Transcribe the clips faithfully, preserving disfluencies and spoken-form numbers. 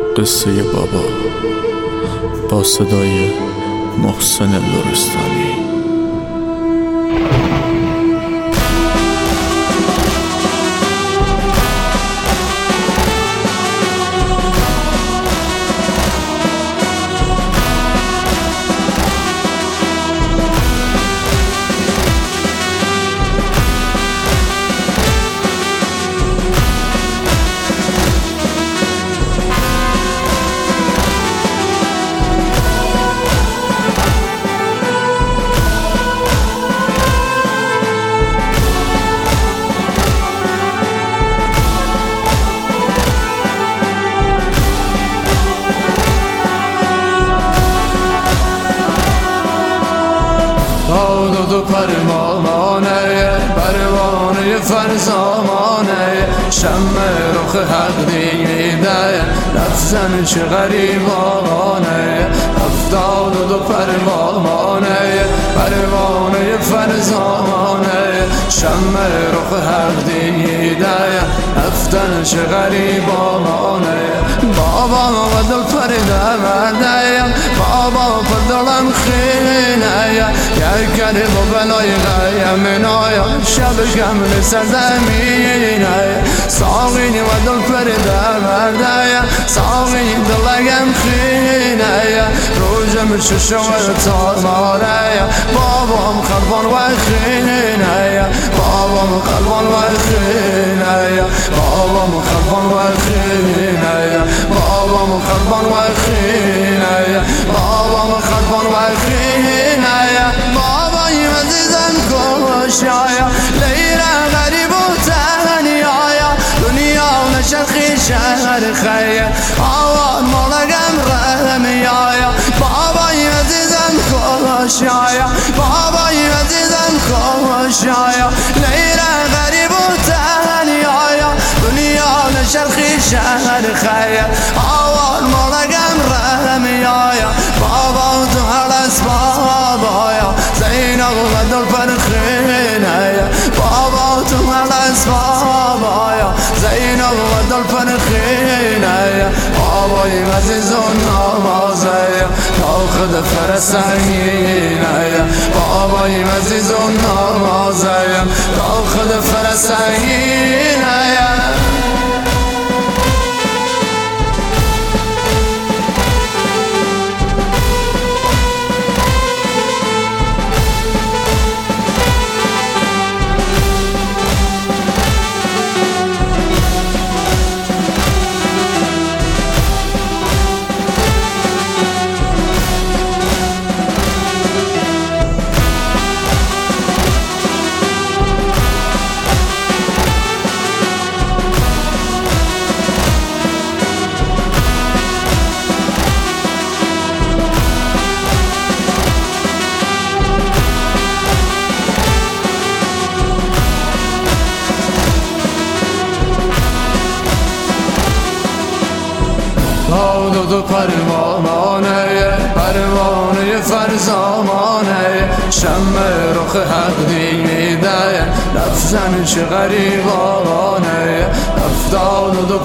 قصه بابا با صدای محسن لرستانی. دو پروانه پروانه فرزانه شمع رخ حق دیده لفظن چه غریبانه افتاد دو پروانه پروانه فرزانه شمع رخ حق دیده لفظن چه غریبانه بابا و دل پرده بابا پدرم خینه یک گریب و بلای غیم نایا شب کمل سرزمینه ساقینی و دل پرده ساقینی دلگم خینه روزم چشم و تارماره بابام خلبان و خینه بابام خلبان و خینه بابام خلبان و خینه بابام خلبان و خینه بابام خلبان و خینه بابای عزیزم کشایا لیره غریب و تنیایا دنیا نشخی شهر خیر آوان مالگم رمیایا بابای عزیزم کشایا بابای عزیزم کشایا لیره غریب و تنیایا دنیا نشخی شهر خیر آوان مالگم رمیایا بابا تو هر اسبابایا زینب و دل پرخینه بابا تو هر اسبابایا زینب و دل پرخینه بابای عزیز و نوازه تاخد فرسنگینه بابای عزیز و نوازه تاخد فرسنگینه دو دو پروانه پروانه فرزانه شمع رخ حق دیده لفظن چه غریبانه افتاد دو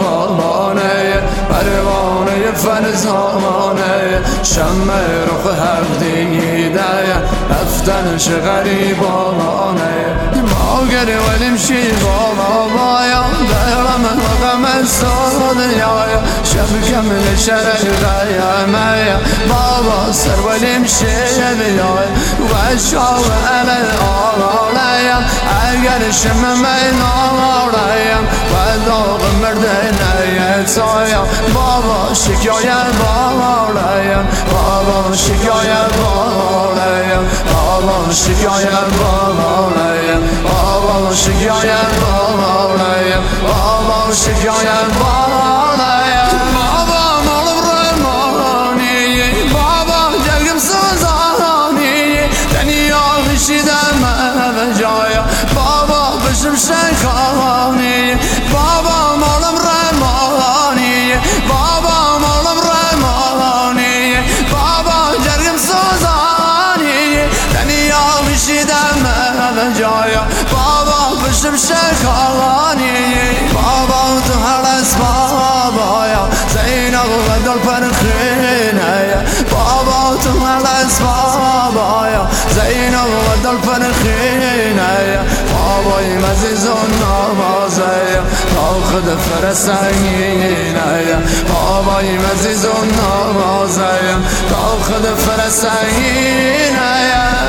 پروانه پروانه فرزانه شمع رخ حق دیده لفظن چه غریبانه ما گره ولیم شیبا بابایا دارم مقام الدنیا شب کمل شرق غیمه بابا سر ولیم شیبیا و شاو علل آلایم اگر شم من آلایم و داغ مردنه سایم بابا شکایت بالایم بابا شکایت بالایم بابا شکایت بالایم بابا شکایت بالایم بابا شکایت بالایم بابا مال برمانی بابا جرگم سوزانی دنیا بشیدم من جایا بابا بشم شکانی بابا مال برمانی بابا مال برمانی بابا جرگم سوزانی دنیا بشیدم من جایا بابا بشم شکانی بابا تو هر اسم بین و دل فرخینه بابای عزیز و نوازه تا خود فرسنگینه بابای عزیز و نوازه تا خود فرسنگینه